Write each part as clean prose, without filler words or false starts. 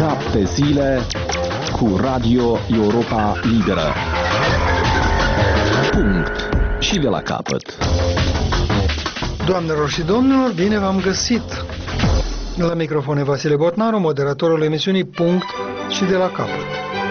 7 zile cu Radio Europa Liberă. Punct. Și de la capăt. Doamnelor și domnilor, bine v-am găsit! La microfon e Vasile Botnaru, moderatorul emisiunii Punct și de la capăt.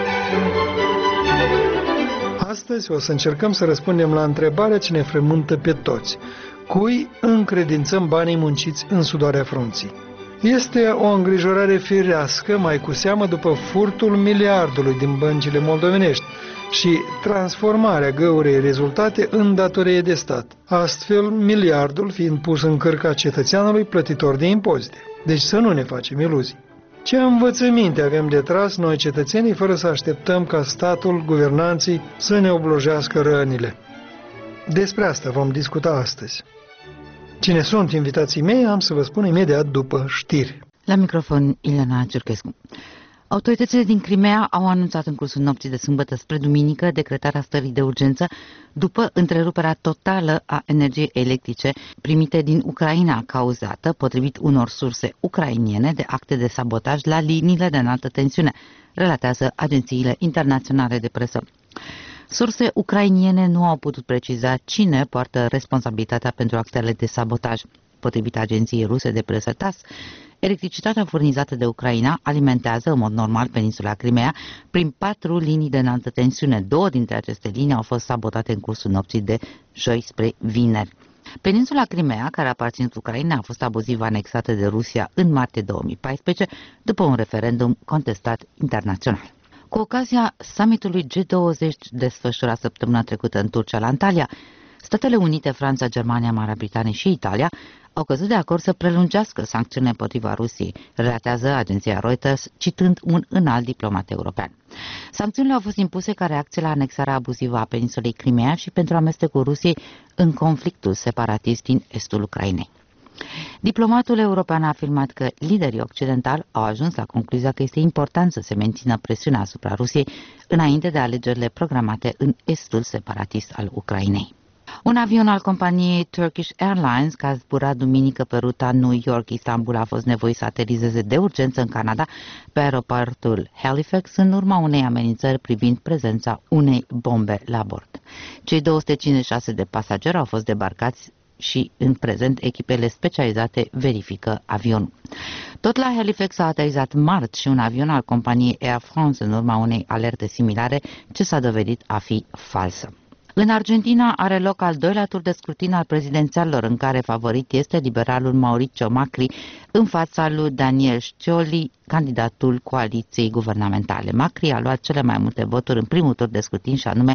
Astăzi o să încercăm să răspundem la întrebarea ce ne frământă pe toți. Cui încredințăm banii munciți în sudoarea frunții? Este o îngrijorare firească, mai cu seamă după furtul miliardului din băncile moldovenești și transformarea găurei rezultate în datorie de stat. Astfel, miliardul fiind pus în cărca cetățeanului plătitor de impozite. Deci să nu ne facem iluzii. Ce învățăminte avem de tras noi cetățenii fără să așteptăm ca statul, guvernanții să ne oblojească rănile? Despre asta vom discuta astăzi. Cine sunt invitații mei, am să vă spun imediat după știri. La microfon, Ileana Ciurchescu. Autoritățile din Crimea au anunțat în cursul nopții de sâmbătă spre duminică decretarea stării de urgență după întreruperea totală a energiei electrice primite din Ucraina, cauzată, potrivit unor surse ucrainiene, de acte de sabotaj la liniile de înaltă tensiune, relatează agențiile internaționale de presă. Surse ucrainiene nu au putut preciza cine poartă responsabilitatea pentru actele de sabotaj. Potrivit agenției ruse de presă TASS, electricitatea furnizată de Ucraina alimentează în mod normal peninsula Crimea prin 4 linii de înaltă tensiune. 2 dintre aceste linii au fost sabotate în cursul nopții de joi spre vineri. Peninsula Crimea, care a aparținut Ucraina, a fost abuziv anexată de Rusia în martie 2014, după un referendum contestat internațional. Cu ocazia summitului G20 desfășurat săptămâna trecută în Turcia, la Antalya, Statele Unite, Franța, Germania, Marea Britanie și Italia au căzut de acord să prelungească sancțiunile împotriva Rusiei, relatează agenția Reuters, citând un înalt diplomat european. Sancțiunile au fost impuse ca reacție la anexarea abuzivă a peninsulei Crimea și pentru amestecul Rusiei în conflictul separatist din estul Ucrainei. Diplomatul european a afirmat că liderii occidentali au ajuns la concluzia că este important să se mențină presiunea asupra Rusiei înainte de alegerile programate în estul separatist al Ucrainei. Un avion al companiei Turkish Airlines, care a zburat duminică pe ruta New York-Istanbul, a fost nevoit să aterizeze de urgență în Canada pe aeroportul Halifax în urma unei amenințări privind prezența unei bombe la bord. Cei 256 de pasageri au fost debarcați și în prezent echipele specializate verifică avionul. Tot la Halifax a aterizat marți și un avion al companiei Air France în urma unei alerte similare ce s-a dovedit a fi falsă. În Argentina are loc al doilea tur de scrutin al prezidențialilor, în care favorit este liberalul Mauricio Macri în fața lui Daniel Scioli, candidatul coaliției guvernamentale. Macri a luat cele mai multe voturi în primul tur de scrutin și anume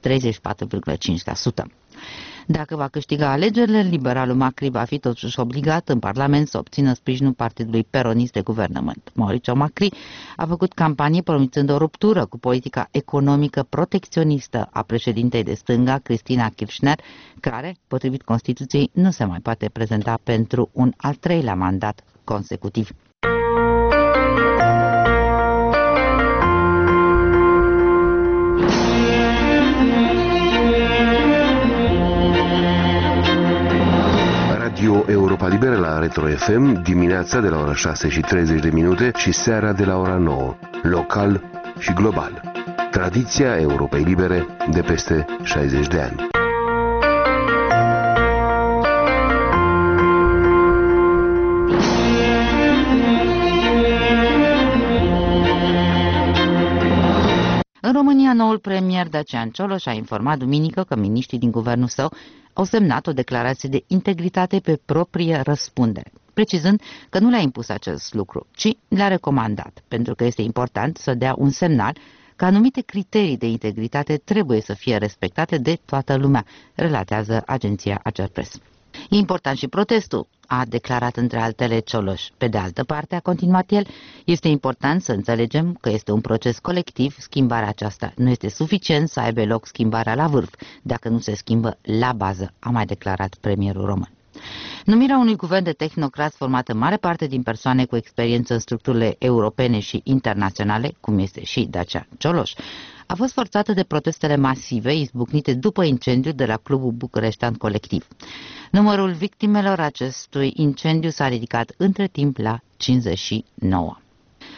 34,5%. Dacă va câștiga alegerile, liberalul Macri va fi totuși obligat în Parlament să obțină sprijinul partidului peronist de guvernământ. Mauricio Macri a făcut campanie promițând o ruptură cu politica economică protecționistă a președintei de stânga, Cristina Kirchner, care, potrivit Constituției, nu se mai poate prezenta pentru un al treilea mandat consecutiv. Radio Europa Liberă la Retro FM, dimineața de la ora 6:30 și seara de la ora 9, local și global. Tradiția Europei Libere de peste 60 de ani. În România, noul premier Dacian Cioloș a informat duminică că miniștrii din guvernul său au semnat o declarație de integritate pe proprie răspundere, precizând că nu le-a impus acest lucru, ci le-a recomandat, pentru că este important să dea un semnal că anumite criterii de integritate trebuie să fie respectate de toată lumea, relatează agenția Agerpres. E important și protestul, a declarat între altele Cioloș. Pe de altă parte, a continuat el, este important să înțelegem că este un proces colectiv, schimbarea aceasta. Nu este suficient să aibă loc schimbarea la vârf, dacă nu se schimbă la bază, a mai declarat premierul român. Numirea unui guvern de tehnocrați format în mare parte din persoane cu experiență în structurile europene și internaționale, cum este și Dacian Cioloș, a fost forțată de protestele masive izbucnite după incendiul de la Clubul Bucureștean Colectiv. Numărul victimelor acestui incendiu s-a ridicat între timp la 59.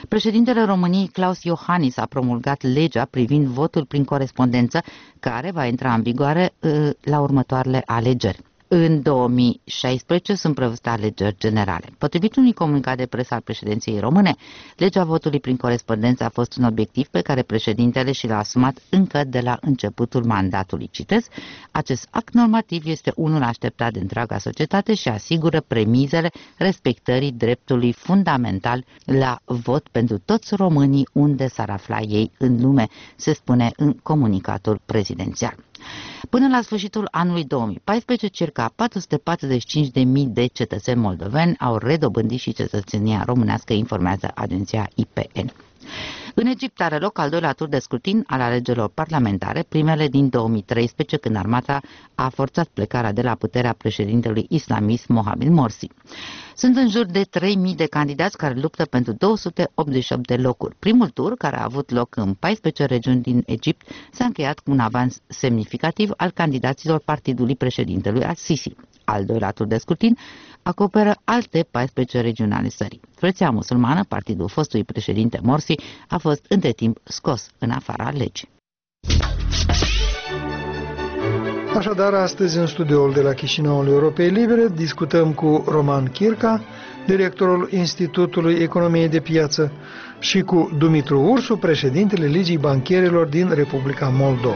Președintele României, Klaus Iohannis, a promulgat legea privind votul prin corespondență, care va intra în vigoare la următoarele alegeri. În 2016 sunt prevăzute alegeri generale. Potrivit unui comunicat de presă al președinției române, legea votului prin corespondență a fost un obiectiv pe care președintele și l-a asumat încă de la începutul mandatului. Citez, acest act normativ este unul așteptat de întreaga societate și asigură premizele respectării dreptului fundamental la vot pentru toți românii unde s-ar afla ei în lume, se spune în comunicatul prezidențial. Până la sfârșitul anului 2014, circa 445.000 de cetățeni moldoveni au redobândit și cetățenia românească, informează agenția IPN. În Egipt are loc al doilea tur de scrutin al alegerilor parlamentare, primele din 2013, când armata a forțat plecarea de la puterea președintelui islamist Mohamed Morsi. Sunt în jur de 3.000 de candidați care luptă pentru 288 de locuri. Primul tur, care a avut loc în 14 regiuni din Egipt, s-a încheiat cu un avans semnificativ al candidaților partidului președintelui al-Sisi. Al doilea tur de scrutin acoperă alte 14 regiuni ale țării. Frăția musulmană, partidul fostului președinte Morsi, a fost între timp scos în afara legii. Așadar, astăzi în studioul de la Chișinăul Europei Libere discutăm cu Roman Chirca, directorul Institutului Economiei de Piață, și cu Dumitru Ursu, președintele Ligii Bancherilor din Republica Moldova.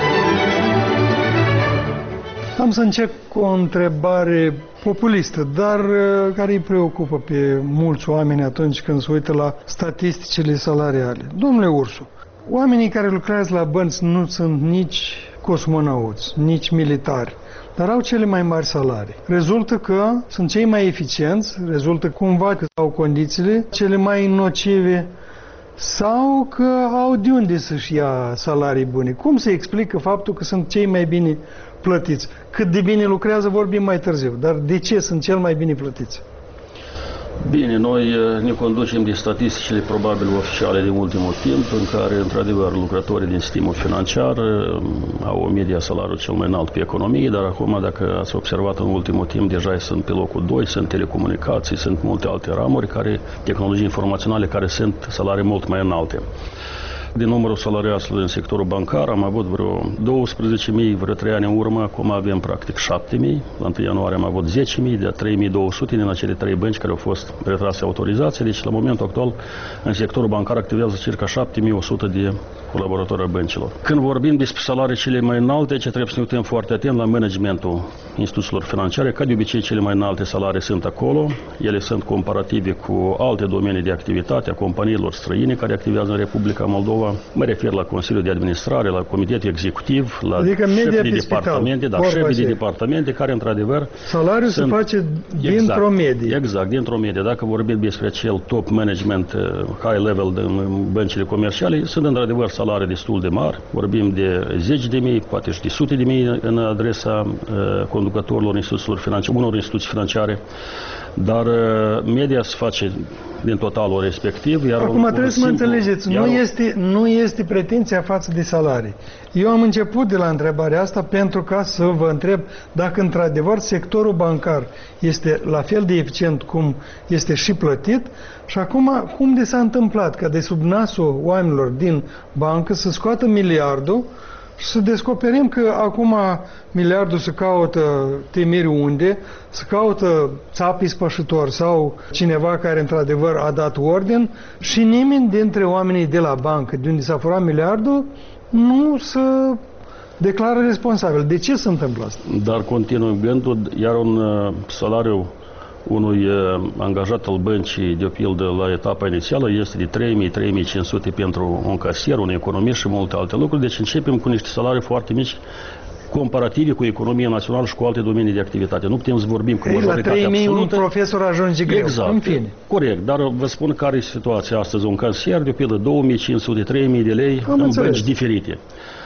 Am să încep cu o întrebare populistă, dar care îi preocupă pe mulți oameni atunci când se uită la statisticile salariale. Domnule Ursu, oamenii care lucrează la bănci nu sunt nici cosmonauți, nici militari, dar au cele mai mari salarii. Rezultă că sunt cei mai eficienți, rezultă cumva că au condițiile cele mai nocive sau că au de unde să-și ia salarii bune. Cum se explică faptul că sunt cei mai bine plătiți? Cât de bine lucrează vorbim mai târziu, dar de ce sunt cel mai bine plătiți? Bine, noi ne conducem de statisticile probabil oficiale din ultimul timp, în care, într-adevăr, lucrătorii din sistemul financiar au o media salariul cel mai înalt pe economie, dar acum, dacă ați observat în ultimul timp, deja sunt pe locul 2, sunt telecomunicații, sunt multe alte ramuri, tehnologii informaționale, care sunt salarii mult mai înalte. Din numărul salariaților în sectorul bancar am avut vreo 12.000, vreo 3 ani în urmă, acum avem practic 7.000. La 1 ianuarie am avut 10.000, de 3.200 din acele 3 bănci care au fost retrase autorizații. Deci, la momentul actual, în sectorul bancar activează circa 7.100 de colaboratori ai băncilor. Când vorbim despre salarii cele mai înalte, ce trebuie să ne uităm foarte atent la managementul instituțiilor financiare. Ca de obicei, cele mai înalte salarii sunt acolo. Ele sunt comparative cu alte domenii de activitate a companiilor străine care activează în Republica Moldova. Mă refer la Consiliul de Administrare, la Comitetul Executiv, la șefii de departamente, șefii de departamente care, într-adevăr, salariul se face dintr-o medie. Exact, dintr-o medie. Dacă vorbim despre acel top management, high level în băncile comerciale, sunt, într-adevăr, salarii destul de mari. Vorbim de zeci de mii, poate și de sute de mii în adresa conducătorilor instituțiilor financiare, unor instituții financiare, dar media se face din totalul respectiv. Iar acum trebuie să mă înțelegeți, nu este pretenția față de salarii. Eu am început de la întrebarea asta pentru ca să vă întreb dacă într-adevăr sectorul bancar este la fel de eficient cum este și plătit și acum cum de s-a întâmplat ca de sub nasul oamenilor din bancă să scoată miliardul și să descoperim că acum miliardul se caută temeri unde, se caută țapii spășitori sau cineva care într-adevăr a dat ordin și nimeni dintre oamenii de la bancă, de unde s-a furat miliardul, nu se declară responsabil. De ce se întâmplă asta? Dar continuă gândul, iar un salariu unui angajat al băncii, de pildă, la etapa inițială, este de 3.000-3.500 pentru un casier, un economist și multe alte lucruri. Deci începem cu niște salarii foarte mici comparative cu economia națională și cu alte domenii de activitate. Nu putem să vorbim cu majoritatea absolută. La 3.000 un profesor ajunge greu. Exact. În fine. Corect. Dar vă spun care e situația astăzi. Un casier, de pildă, 2.500-3.000 de lei în bănci diferite.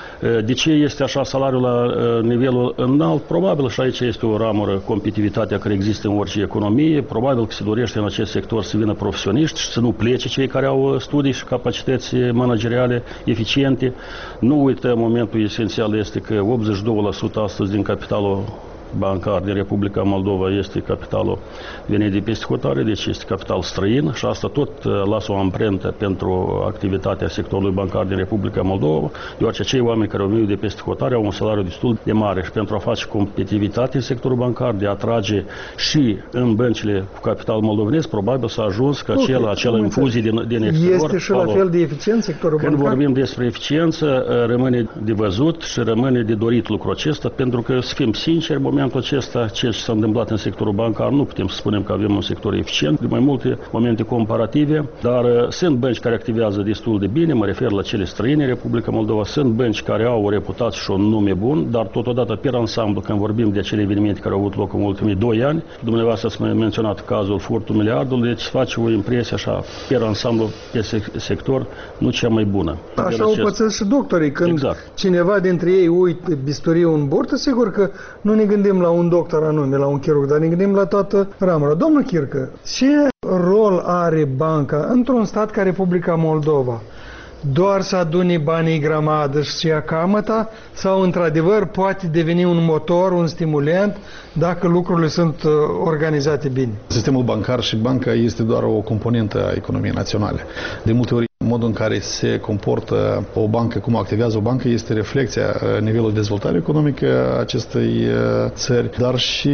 De ce este așa salariul la nivelul înalt? Probabil și aici este o ramură, competitivitatea care există în orice economie. Probabil că se dorește în acest sector să vină profesioniști și să nu plece cei care au studii și capacități manageriale eficiente. Nu uităm, momentul esențial este că 82% astăzi din capitalul bancar din Republica Moldova este capitalul venit de peste hotare, deci este capital străin și asta tot lasă o amprentă pentru activitatea sectorului bancar din Republica Moldova, deoarece cei oameni care au venit de peste hotare au un salariu destul de mare și pentru a face competitivitate în sectorul bancar, de a atrage și în băncile cu capital moldovenesc, probabil s-a ajuns ca acela infuzii din exterior. Este și la fel de eficient sectorul bancar? Când vorbim despre eficiență, rămâne de văzut și rămâne de dorit lucrul acesta, pentru că, să fim sinceri, în momentul acesta, ceea ce s-a întâmplat în sectorul bancar, nu putem să spunem că avem un sector eficient, de mai multe momente comparative, dar sunt bănci care activează destul de bine, mă refer la cele străine, Republica Moldova, sunt bănci care au o reputație și un nume bun, dar totodată, pe ansamblu, când vorbim de acele evenimente care au avut loc în ultimii 2 ani, dumneavoastră ați menționat cazul furtul miliardului, deci face o impresie așa, pe ansamblu, pe sector, nu cea mai bună. Așa o pățesc și doctorii. Când cineva dintre ei uită bisturie în burtă, sigur că nu ne gândim la un doctor anume, la un chirurg, dar ne gândim la toată ramura. Domnul Chircă, ce rol are banca într-un stat ca Republica Moldova? Doar să adune banii grămadă și să ia camăta sau într-adevăr poate deveni un motor, un stimulant dacă lucrurile sunt organizate bine? Sistemul bancar și banca este doar o componentă a economiei naționale. De multe ori modul în care se comportă o bancă, cum activează o bancă, este reflecția nivelului de dezvoltare economică a acestei țări, dar și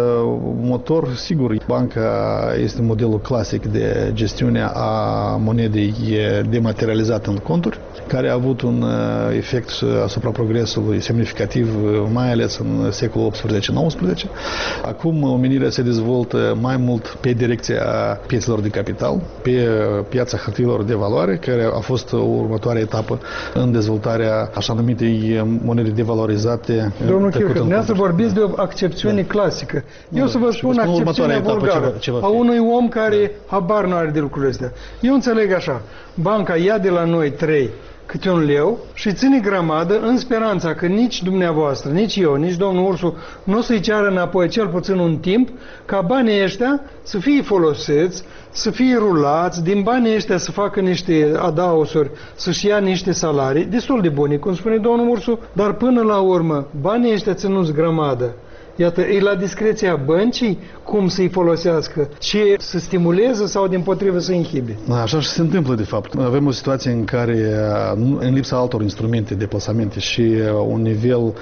motor, sigur, banca este modelul clasic de gestiune a monedei dematerializată în conturi, care a avut un efect asupra progresului semnificativ, mai ales în secolul XVIII-XIX. Acum omenirea se dezvoltă mai mult pe direcția piețelor de capital, pe piața hârtiilor de valoare, care a fost următoarea etapă în dezvoltarea așa numitei monede devalorizate. Domnul Chircă, dumneavoastră vorbiți de o accepțiune clasică. Eu să vă spun accepțiunea vulgară a unui om care habar nu are de lucrurile astea. Eu înțeleg așa, banca ia de la noi 3 câte un leu și ține grămadă în speranța că nici dumneavoastră, nici eu, nici domnul Ursu nu o să-i ceară înapoi cel puțin un timp ca banii ăștia să fie folosiți, să fie rulați, din banii ăștia să facă niște adaosuri, să-și ia niște salarii, destul de bune, cum spune domnul Ursu, dar până la urmă, banii ăștia ținuți grămadă, iată, e la discreția băncii cum să-i folosească, ce să stimuleze sau dimpotrivă să inhibe. Așa și se întâmplă de fapt. Avem o situație în care, în lipsa altor instrumente de plasamente și un nivel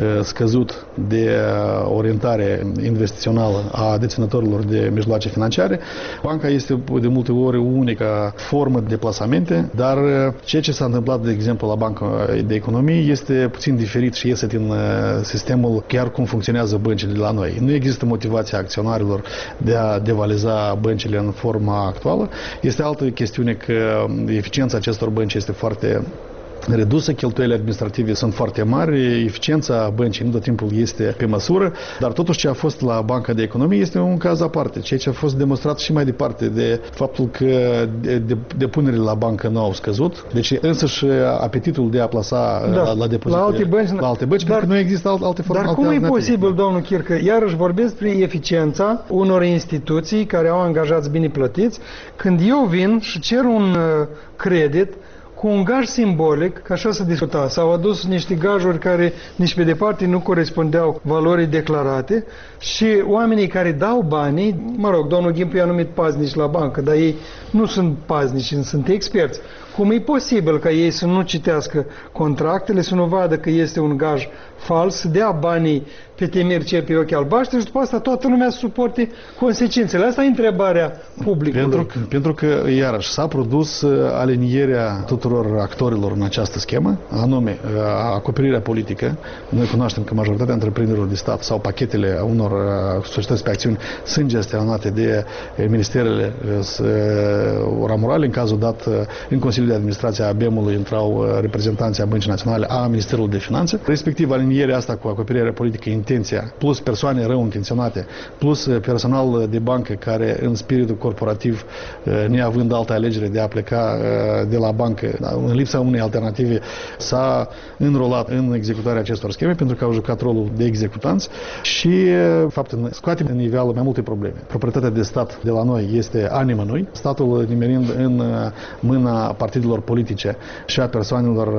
scăzut de orientare investițională a deținătorilor de mijloace financiare, banca este de multe ori unica formă de plasamente, dar ceea ce s-a întâmplat, de exemplu, la Banca de Economie este puțin diferit și iese din sistemul chiar cum funcționează băncile de la noi. Nu există motivația acționarilor de a devaliza băncile în forma actuală. Este altă chestiune că eficiența acestor bănci este foarte redusă, cheltuielile administrative sunt foarte mari, eficiența băncii nu tot timpul este pe măsură, dar totuși ce a fost la Banca de Economie este un caz aparte, ceea ce a fost demonstrat și mai departe de faptul că depunerile la bancă nu au scăzut, deci însăși apetitul de a plasa la depozite la alte bănci, pentru că nu există alte forme. Dar cum e posibil, domnul Chircă, iarăși vorbesc despre eficiența unor instituții care au angajați bine plătiți, când eu vin și cer un credit cu un gaj simbolic, că așa se discuta. S-au adus niște gajuri care nici pe departe nu corespundeau valorii declarate și oamenii care dau banii, mă rog, domnul Ghimpu i-a numit paznici la bancă, dar ei nu sunt paznici, sunt experți. Cum e posibil ca ei să nu citească contractele, să nu vadă că este un gaj fals, să dea banii pe temeri ce pe ochi albaștri și după asta toată lumea să suporte consecințele? Asta e întrebarea publicului. Pentru că, iarăși, s-a produs alinierea tuturor actorilor în această schemă, anume acoperirea politică. Noi cunoaștem că majoritatea întreprinderilor de stat sau pachetele unor societăți pe acțiuni sunt gestionate de ministerele ramurale. În cazul dat, în Consiliul de Administrație a BEM-ului intrau reprezentanții a Băncii Naționale, a Ministerului de Finanțe, respectiv alinierea asta cu acoperirea politică, intenția, plus persoane rău intenționate, plus personal de bancă care în spiritul corporativ, neavând altă alegere de a pleca de la bancă, în lipsa unei alternative, s-a înrolat în executarea acestor scheme pentru că au jucat rolul de executanți și, fapt, scoatem în nivel mai multe probleme. Proprietatea de stat de la noi este a nimănui, statul nimerind în mâna partidelor politice și a persoanelor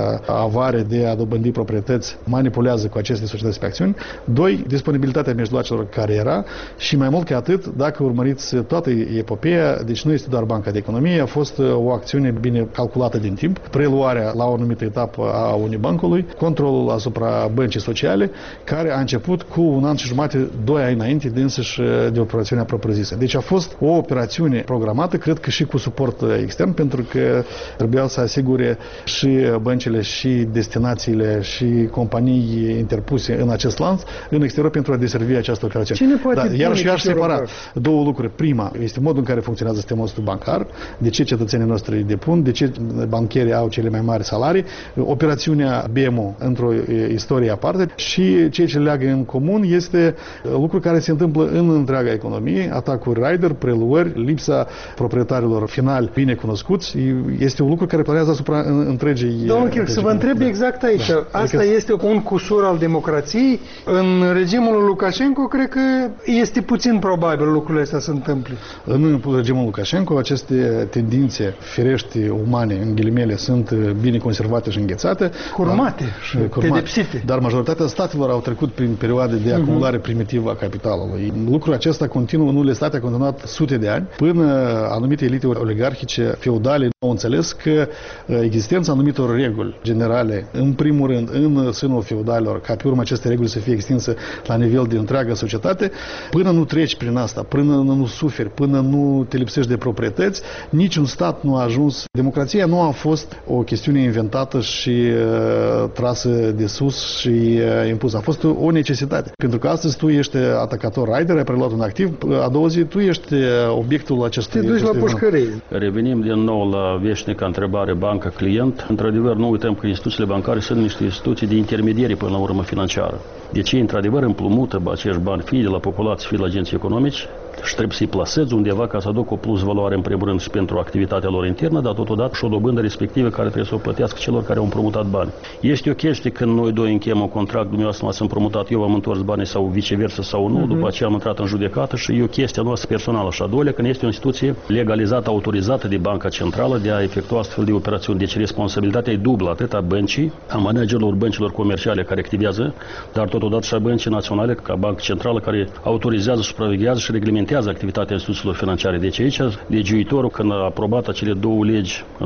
avare de a dobândi proprietăți manipulează cu aceste societăți pe acțiuni. 2. Disponibilitatea mijloacelor care era și mai mult ca atât, dacă urmăriți toată epopeea, deci nu este doar Banca de Economie, a fost o acțiune bine calculată din timp, preluarea la o anumită etapă a Unibancului, controlul asupra băncii sociale, care a început cu 1 an și jumate, 2 ani înainte de însăși de operațiunea propriu-zisă. Deci a fost o operațiune programată, cred că și cu suport extern, pentru că trebuia să asigure și băncile și destinațiile și companii interpuse în acest lanț în exterior pentru a deservi această operațiune. Cine poate pune iar și aș separa bancar? două lucruri. Prima este modul în care funcționează sistemul nostru bancar, de ce cetățenii noștri depun, de ce bancherii au cele mai mari salarii, operațiunea BMO într-o istorie aparte și ceea ce leagă în comun este lucru care se întâmplă în întreaga economie, atacuri rider, preluări, lipsa proprietarilor finali bine cunoscuți, este un lucru care planează asupra întregii. Domnul Chirc, să vă întreb exact aici. Da. Asta este un cusur al democrației. În regimul lui Lukashenko, cred că este puțin probabil lucrurile astea să întâmple. În regimul Lukashenko, aceste tendințe firești umane, în ghilimele, sunt bine conservate și înghețate. Curmate și pedepsite. Dar majoritatea statelor au trecut prin perioade de acumulare primitivă a capitalului. Lucrul acesta continuă în unele state, a continuat sute de ani, până anumite elite oligarhice feudale au înțeles că existența anumitor reguli generale, în primul rând, în sânul feudalilor, ca pe urmă aceste reguli să fie extinse la nivel de întreaga societate, până nu treci prin asta, până nu suferi, până nu te lipsești de proprietăți, niciun stat nu a ajuns. Democrația nu a fost o chestiune inventată și trasă de sus și impusă. A fost o necesitate. Pentru că astăzi tu ești atacator rider, ai preluat un activ, a doua zi tu ești obiectul acestui. Te duci la pușcărie. Revenim din nou la veșnica întrebare bancă-client. Într-adevăr, nu uităm că instituțiile bancare sunt niște instituții de intermediere până la urmă financiară. Deci, într-adevăr, împrumută acești bani fie de la populație, fie de la agenții economici și trebuie să-i plasezi undeva ca să aducă o plus valoare în primul rând și pentru activitatea lor internă, dar totodată și o dobândă respectivă care trebuie să o plătească celor care au împrumutat bani. Este o chestie când noi doi încheiem un contract, dumneavoastră m-ați împrumutat, eu am întors banii sau viceversa sau nu, după aceea am intrat în judecată și e o chestie noastră personală. Și a doilea, când este o instituție legalizată, autorizată de Banca Centrală de a efectua astfel de operațiuni. Deci responsabilitatea e dublă, atât a băncii, a managerilor băncilor comerciale care activează, dar totodată și a băncii naționale, ca Banca Centrală, care autorizează, supraveghează și reglementează activitatea instituțiilor financiare. Deci aici, legiuitorul, când a aprobat acele două legi în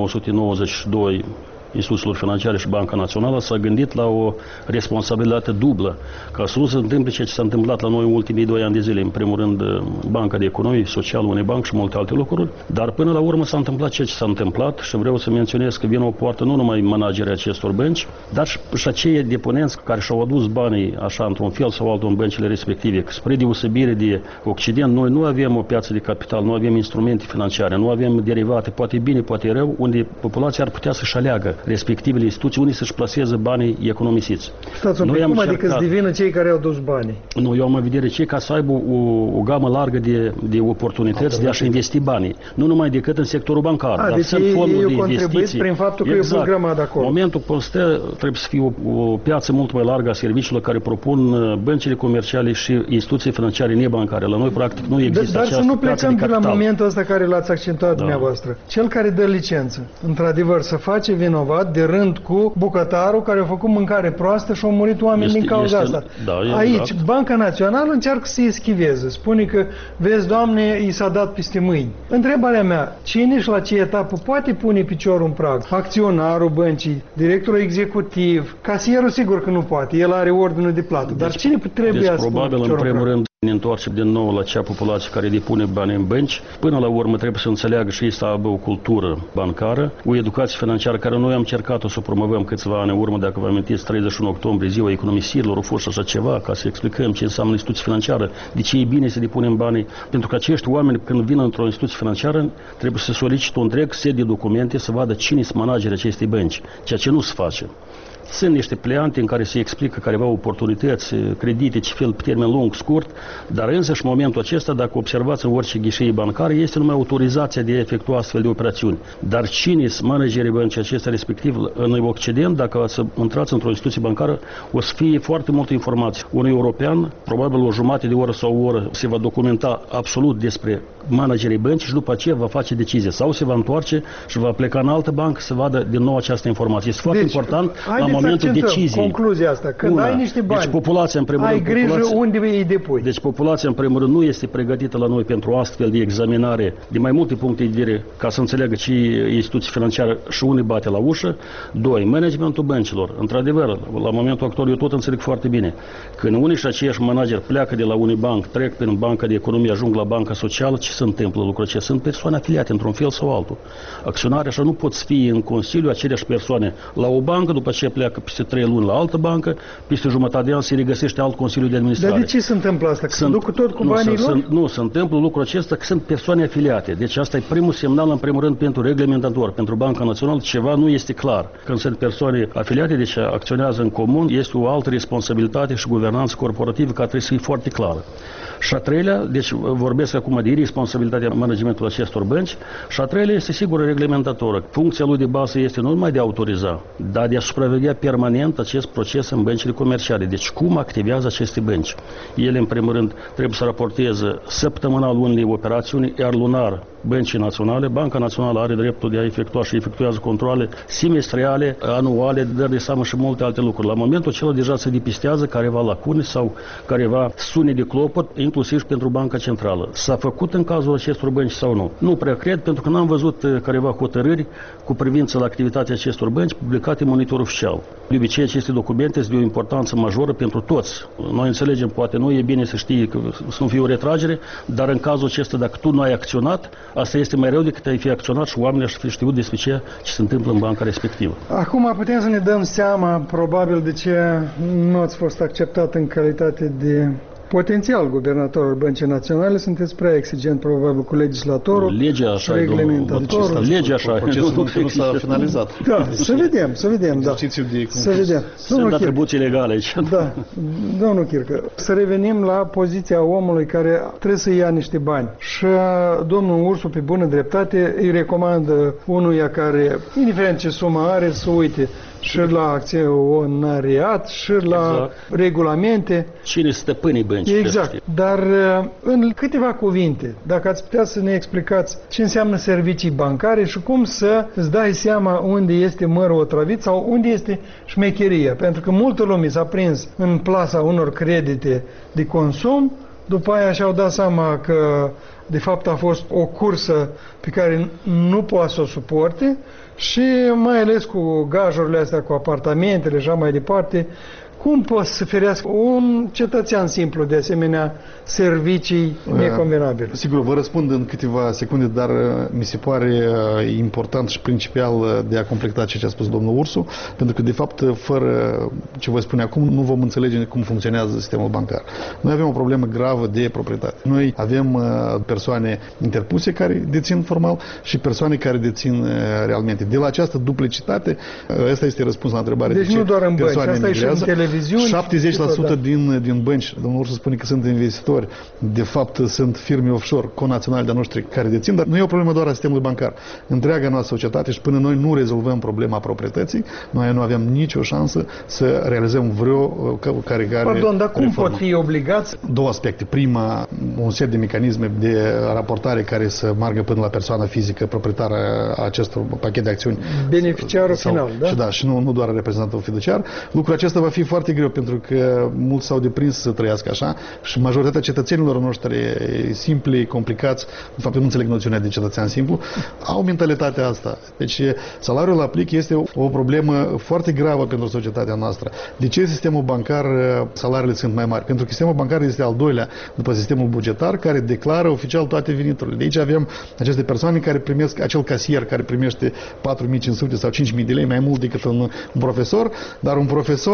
1992, instituțiilor financiare și Banca Națională, s-a gândit la o responsabilitate dublă, ca să nu se întâmple ceea ce s-a întâmplat la noi în ultimii 2 ani de zile, în primul rând Banca de Economie Socială, Unibanc și multe alte lucruri, dar până la urmă s-a întâmplat ceea ce s-a întâmplat și vreau să menționez că vine o poartă nu numai managerii acestor bănci, dar și acei deponenți care și-au adus banii așa într-un fel sau altul în băncile respective. Spre deosebire de Occident, noi nu avem o piață de capital, nu avem instrumente financiare, nu avem derivate, poate bine, poate rău, unde populația ar putea să-și aleagă respectivele instituții unde să-și plaseze banii economisiți. Stați un pic, cum adică să devină cei care au dus banii? Nu, eu am în vedere cei ca să aibă o gamă largă de oportunități de a-și investi banii. Nu numai decât în sectorul bancar, dar deci sunt fonduri de investiții. Prin faptul că exact. e pus grămadă acolo. Momentul constă trebuie să fie o piață mult mai largă a serviciilor care propun băncile comerciale și instituții financiare nebancare. La noi, practic, nu există această piață de capital. Dar să nu plecăm de la momentul ăsta care l-ați accentuat dumneavoastră. Cel care dă licență, într-adevăr, să face vinovat de rând cu bucătarul care a făcut mâncare proastă și au murit oameni din cauza asta. Da, aici, exact. Banca Națională încearcă să se eschiveze. Spune că, vezi, Doamne, i s-a dat peste mâini. Întrebarea mea, cine și la ce etapă poate pune piciorul în prag? Acționarul băncii, directorul executiv, casierul sigur că nu poate, el are ordinul de plată. Dar cine trebuie să pune probabil, piciorul în primul rând, ne întoarcem din nou la cea populație care depune bani în bănci. Până la urmă trebuie să înțeleagă și ei să aibă o cultură bancară, o educație financiară care noi am încercat-o să o promovăm câțiva ani în urmă, dacă vă amintiți, 31 octombrie, ziua economisirilor, a fost așa ceva, ca să explicăm ce înseamnă instituție financiară, de ce e bine să depunem banii, pentru că acești oameni, când vin într-o instituție financiară, trebuie să solicite un întreg set de documente să vadă cine sunt managerii acestei bănci, ceea ce nu se face. Sunt niște pleante în care se explică careva oportunități, credite, ce fel pe termen lung, scurt, Dar însă și în momentul acesta, dacă observați în orice ghișee bancare, este numai autorizația de a efectua astfel de operațiuni. Dar cine sunt managerii băncii acestea, respectiv în Occident, dacă o să intrați într-o instituție bancară, o să fie foarte multă informație. Un european, probabil o jumătate de oră sau o oră, se va documenta absolut despre managerii băncii și după aceea va face decizie. Sau se va întoarce și va pleca în altă bancă să vadă din nou această informație. Este foarte important la momentul deciziei. Concluzia asta. Când ai niște bani, deci populația, în primul ai grijă unde îi depui. Deci populația, în primul rând, nu este pregătită la noi pentru astfel de examinare de mai multe puncte de vedere, ca să înțeleagă ce instituții financiare și unde bate la ușă. 2. Managementul băncilor. Într-adevăr, la momentul actual, eu tot înțeleg foarte bine. Când unii și aceiași manageri pleacă de la Unibank, trec prin Banca de Economie, ajung la Banca Socială, ce se întâmplă lucrul acesta? Sunt persoane afiliate într-un fel sau altul. Acționari așa nu pot fi în Consiliu aceleași persoane la o bancă, după aceea pleacă peste 3 luni la altă bancă, peste jumătate de an se regăsește alt Consiliu de Administrare. Dar de ce se întâmplă asta? Că se duc tot cu banii lor? Nu, se întâmplă lucrul acesta că sunt persoane afiliate. Deci asta e primul semnal, în primul rând, pentru reglementator, pentru Banca Națională, ceva nu este clar. Când sunt persoane afiliate, deci acționează în comun, este o altă responsabilitate și guvernanță corporativă care trebuie să fie foarte clară. Și a treilea, deci vorbesc acum de responsabilitatea managementului acestor bănci, și a treilea este sigur reglementatoră. Funcția lui de bază este nu numai de a autoriza, dar de a supraveghea permanent acest proces în băncile comerciale. Deci cum activează aceste bănci? Ele, în primul rând, trebuie să raporteze săptămânal unele operațiuni, iar lunar băncii naționale. Banca Națională are dreptul de a efectua și efectuează controle semestriale, anuale, dări de seamă și multe alte lucruri. La momentul acela deja se depistează careva lacune sau careva sune de clopot, inclusiv și pentru Banca Centrală. S-a făcut în cazul acestor bănci sau nu? Nu prea cred, pentru că n-am văzut careva hotărâri cu privință la activitatea acestor bănci publicate în monitor oficial. De obicei, aceste documente sunt de o importanță majoră pentru toți. Noi înțelegem, poate nu e bine să știi că să fie o retragere, dar în cazul acesta, dacă tu nu ai acționat, asta este mai rău decât ai fi acționat și oamenii ar fi știut despre ce se întâmplă în banca respectivă. Acum putem să ne dăm seama, probabil, de ce nu ați fost acceptat în calitate de potențial guvernator al Băncii Naționale. Sunteți prea exigent, probabil, cu legislatorul, reglementatorul. Legea așa. Procesul nu s-a finalizat. Da, să vedem, da. Să vedem. Sunt atribuții legale aici. Da, domnul Chircă, să revenim la poziția omului care trebuie să ia niște bani. Și domnul Ursu, pe bună dreptate, îi recomandă unuia care, indiferent ce sumă are, să uite și la acționariat, și la regulamente. Cine stăpânii băncii. Exact. Dar în câteva cuvinte, dacă ați putea să ne explicați ce înseamnă servicii bancare și cum să îți dai seama unde este mărul otrăvit sau unde este șmecheria. Pentru că multă lume s-a prins în plasa unor credite de consum, după aia și-au dat seama că de fapt a fost o cursă pe care nu poate să o suporte și mai ales cu gajurile astea, cu apartamentele și așa mai departe, cum poate să ferească un cetățean simplu de asemenea servicii neconvenabile? Sigur, vă răspund în câteva secunde, dar mi se pare important și principial de a completa ce a spus domnul Ursu, pentru că, de fapt, fără ce voi spune acum, nu vom înțelege cum funcționează sistemul bancar. Noi avem o problemă gravă de proprietate. Noi avem persoane interpuse care dețin formal și persoane care dețin realmente. De la această duplicitate, ăsta este răspuns la întrebare. Deci de ce nu doar în bănci, asta e și în televiziuni. 70% din bănci, domnul Ursu spune că sunt investitori, de fapt sunt firme offshore, conaționale de-a noștri care dețin, dar nu e o problemă doar a sistemului bancar. Întreaga noastră societate și până noi nu rezolvăm problema proprietății, noi nu avem nicio șansă să realizăm vreo care Pardon, dar cum reformă. pot fi obligați? Două aspecte. Prima, un set de mecanisme de raportare care să meargă până la persoana fizică proprietară a acestor pachet de acțiuni. Beneficiarul final, da? Și și nu doar reprezentantul fiduciar. Lucrul acesta va fi foarte greu, pentru că mulți s-au deprins să trăiască așa și majoritatea cetățenilor noștri simpli, complicați, de fapt nu înțeleg noțiunea de cetățean simplu, au mentalitatea asta. Deci salariul la plic este o problemă foarte gravă pentru societatea noastră. De ce sistemul bancar salariile sunt mai mari? Pentru că sistemul bancar este al doilea după sistemul bugetar, care declară oficial toate veniturile. De aici avem aceste persoane care primesc, acel casier care primește 4.500 sau 5.000 de lei mai mult decât un profesor, dar un profesor are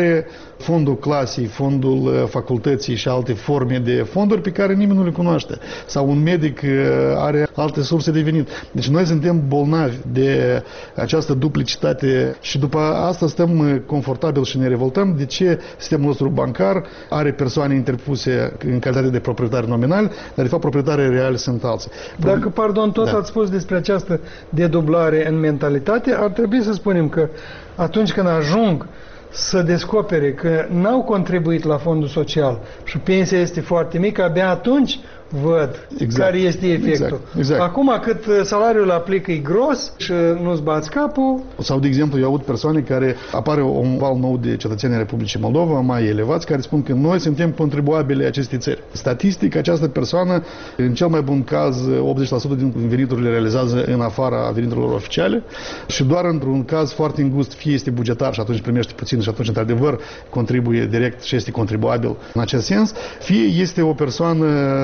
are fondul clasei, fondul facultății și alte forme de fonduri pe care nimeni nu le cunoaște. Sau un medic are alte surse de venit. Deci noi suntem bolnavi de această duplicitate și după asta stăm confortabil și ne revoltăm de ce sistemul nostru bancar are persoane interpuse în calitate de proprietari nominali, dar de fapt proprietarii reali sunt alții. Dacă, pardon, tot ați spus despre această dedublare în mentalitate, ar trebui să spunem că atunci când ajung să descopere că n-au contribuit la fondul social și pensia este foarte mică, abia atunci văd care este efectul. Exact. Acum cât salariul aplică e gros și nu-ți bați capul. Sau, de exemplu, eu aud persoane care apare un val nou de cetățeni ai Republicii Moldova, mai elevați, care spun că noi suntem contribuabili acestei țări. Statistic, această persoană, în cel mai bun caz, 80% din veniturile realizează în afara veniturilor oficiale și doar într-un caz foarte îngust, fie este bugetar și atunci primește puțin și atunci, într-adevăr, contribuie direct și este contribuabil în acest sens, fie este o persoană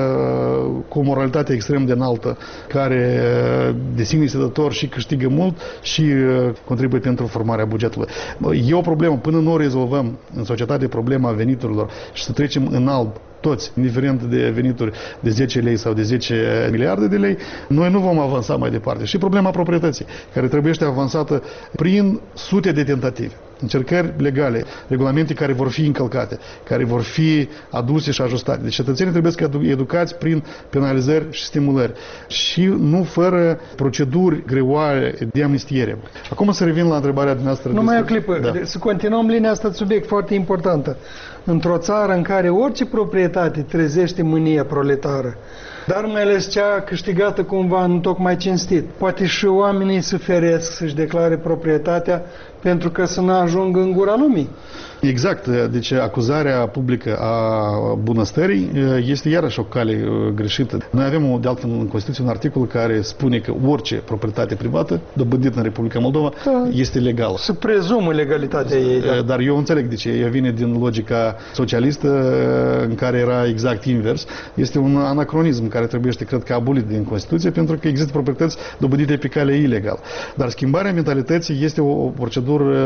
cu o moralitate extrem de înaltă, care de sine este dător și câștigă mult și contribuie pentru formarea bugetului. E o problemă. Până nu o rezolvăm în societate problema veniturilor și să trecem în alb toți, indiferent de venituri de 10 lei sau de 10 miliarde de lei, noi nu vom avansa mai departe. Și problema proprietății, care trebuie avansată prin sute de tentative, încercări legale, regulamente care vor fi încălcate, care vor fi aduse și ajustate. Deci cetățenii trebuie să educați prin penalizări și stimulări și nu fără proceduri greoare de amnistiere. Acum să revin la întrebarea dumneavoastră. Numai o clipă, să continuăm linia asta de subiect foarte importantă. Într-o țară în care orice proprietate trezește mânia proletară, dar mai ales cea câștigată cumva nu tocmai cinstit. Poate și oamenii se feresc să-și declare proprietatea pentru că să nu ajungă în gura lumii. Exact. Deci acuzarea publică a bunăstării este iarăși o cale greșită. Noi avem, de altfel, în Constituție un articol care spune că orice proprietate privată dobândită în Republica Moldova este legală. Se prezumă legalitatea ei. Da. Dar eu înțeleg de ce. Ea vine din logica socialistă în care era exact invers. Este un anacronism care trebuie, cred că, abolit din Constituție pentru că există proprietăți dobândite pe cale ilegală. Dar schimbarea mentalității este o procedură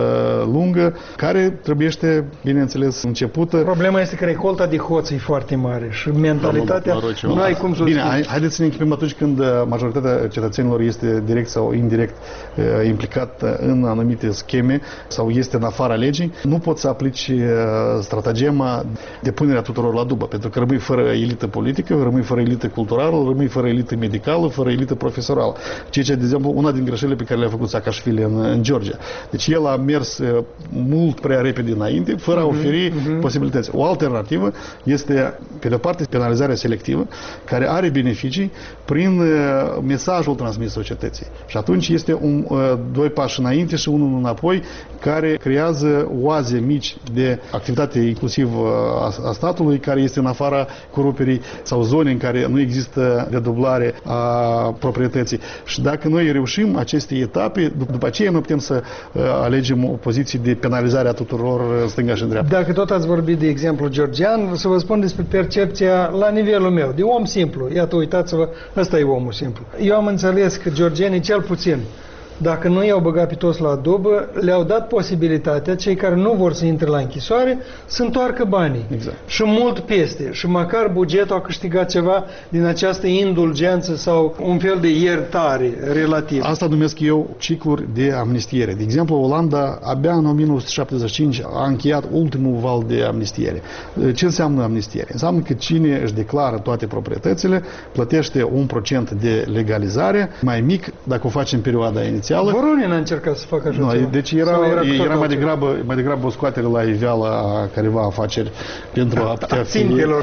lungă care trebuie, bineînțeles, începută. Problema este că recolta de hoți e foarte mare și mentalitatea nu ai cum să o Bine, haideți să ne închipim atunci când majoritatea cetățenilor este direct sau indirect implicat în anumite scheme sau este în afara legii, nu poți să aplici stratagema de punerea tuturor la dubă, pentru că rămâi fără elită politică, rămâi fără elită culturală, rămâi fără elită medicală, fără elită profesională. Ceea ce, de exemplu, una din greșelile pe care le-a făcut Saakashvili în Georgia. Deci el a mers mult prea repede înainte, fără a oferi posibilități. O alternativă este, pe de-o parte, penalizarea selectivă, care are beneficii prin mesajul transmis societății. Și atunci este doi pași înainte și unul înapoi, care creează oaze mici de activitate inclusiv a statului, care este în afara coruperii sau zone în care nu există dedublare a proprietății. Și dacă noi reușim aceste etape, după aceea nu putem să alegem o poziție de penalizare a tuturor stânga și dreapta. Dacă tot ați vorbit de exemplu georgian, să vă spun despre percepția la nivelul meu, de om simplu. Iată, uitați-vă, ăsta e omul simplu. Eu am înțeles că georgienii, cel puțin, dacă nu i-au băgat pe toți la dubă, le-au dat posibilitatea, cei care nu vor să intre la închisoare, să întoarcă banii. Exact. Și mult peste. Și măcar bugetul a câștigat ceva din această indulgență sau un fel de iertare relativ. Asta numesc eu cicluri de amnistiere. De exemplu, Olanda abia în 1975 a încheiat ultimul val de amnistiere. Ce înseamnă amnistiere? Înseamnă că cine își declară toate proprietățile plătește 1% de legalizare, mai mic dacă o face în perioada inițială. Voronin a încercat să facă așa ceva. Deci era mai degrabă o scoatere la iveală a careva afaceri pentru a putea fi...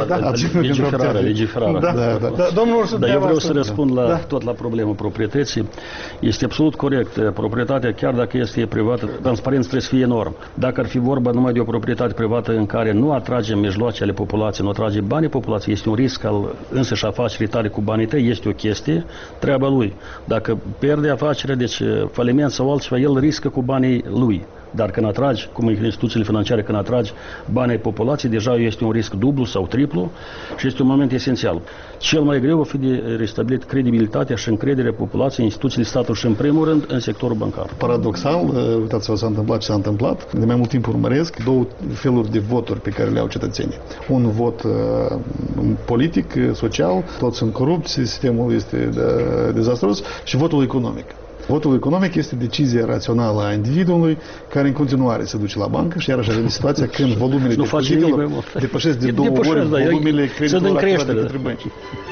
Legiferarea. Da. Domnul Ursu, dar eu vreau să răspund tot la problema proprietății. Este absolut corect. Proprietatea, chiar dacă este privată, transparența trebuie să fie enorm. Dacă ar fi vorba numai de o proprietate privată în care nu atrage mijloace ale populației, nu atrage banii populației, este un risc al însăși afacerii tale cu banii tăi, este o chestie, treaba lui. Dacă pierde afacerea, deci faliment sau altceva, el riscă cu banii lui. Dar când atragi, cum în instituțiile financiare, când atragi banii populației, deja este un risc dublu sau triplu și este un moment esențial. Cel mai greu va fi de restabilit credibilitatea și încrederea populației în instituțiile statului și, în primul rând, în sectorul bancar. Paradoxal, uitați-vă, s-a întâmplat ce s-a întâmplat. De mai mult timp urmăresc două feluri de voturi pe care le au cetățenii. Un vot politic, social, toți sunt corupți, sistemul este dezastros, și votul economic. Votul economic este decizia rațională a individului care în continuare se duce la bancă și iarăși avem situația când volumele depozitelor depășesc de două ori volumele creditelor acordate către bănci.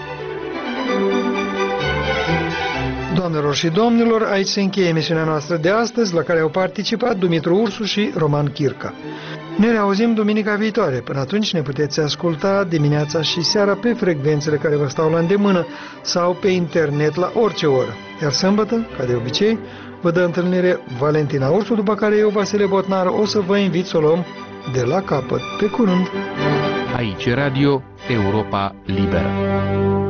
Doamnelor și domnilor, aici se încheie emisiunea noastră de astăzi, la care au participat Dumitru Ursu și Roman Chirca. Ne reauzim duminica viitoare. Până atunci ne puteți asculta dimineața și seara pe frecvențele care vă stau la îndemână sau pe internet la orice oră. Iar sâmbătă, ca de obicei, vă dă întâlnire Valentina Ursu, după care eu, Vasile Botnar, o să vă invit să o luăm de la capăt. Pe curând! Aici Radio Europa Liberă.